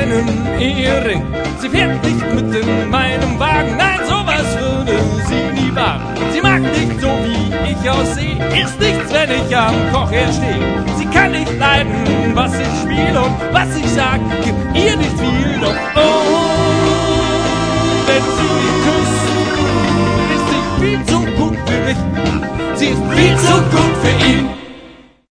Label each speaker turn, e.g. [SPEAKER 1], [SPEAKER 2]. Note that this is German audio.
[SPEAKER 1] keinen Ehering. Sie fährt nicht mit in meinem Wagen, nein, sowas würde sie nie wagen. Sie mag nicht so, wie ich aussehe, ist nichts, wenn ich am Kochherd stehe. Sie kann nicht leiden, was ich spiele und was ich sag, gibt ihr nicht viel, doch wenn sie mich küsst, ist sie viel zu gut für mich. Sie ist viel zu gut für ihn.